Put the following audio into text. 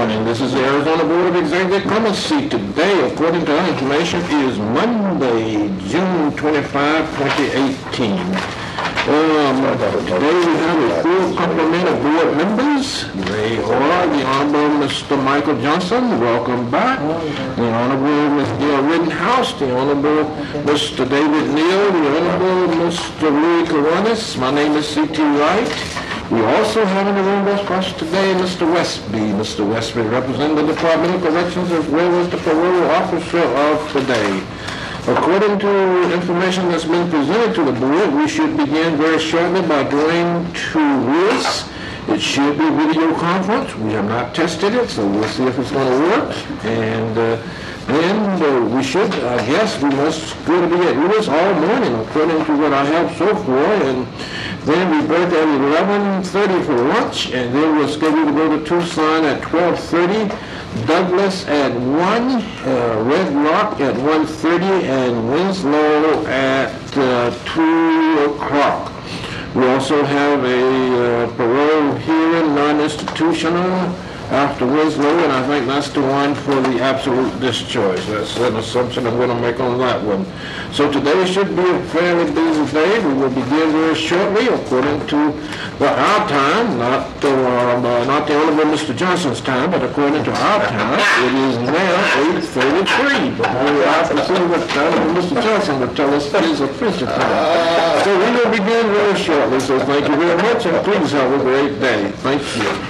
morning. This is the Arizona Board of Executive Clemency. Today, according to our information, is Monday, June 25, 2018. Today we have a full complement of board members. They are the Honorable Mr. Michael Johnson, welcome back. The Honorable Ms. Gail Rittenhouse, the Honorable Mr. David Neal, the Honorable Mr. Louis Coronis. My name is C.T. Wright. We also have in the room with us today Mr. Westby. Mr. Westby representing the Department of Corrections as well as the parole officer of the day. According to information that's been presented to the board, we should begin very shortly by going to Willis. It should be video conference. We have not tested it, so we'll see if it's going to work. And then we should, I guess, we must go to be at Willis all morning, according to what I have so far. And then we break at 11:30 for lunch, and then we're scheduled to go to Tucson at 12:30. Douglas at 1, Red Rock at 1:30, and Winslow at 2 o'clock. We also have a parole hearing, non-institutional, after Winslow, and I think that's the one for the absolute discharge. That's an assumption I'm going to make on that one. So today should be a fairly busy day. We will begin very shortly according to our time, not the Honorable Mr. Johnson's time, but according to our time. It is now 8:33, but we'll have to see what Honorable Mr. Johnson will tell us his official time. So we will begin very shortly, so thank you very much, and please have a great day. Thank you.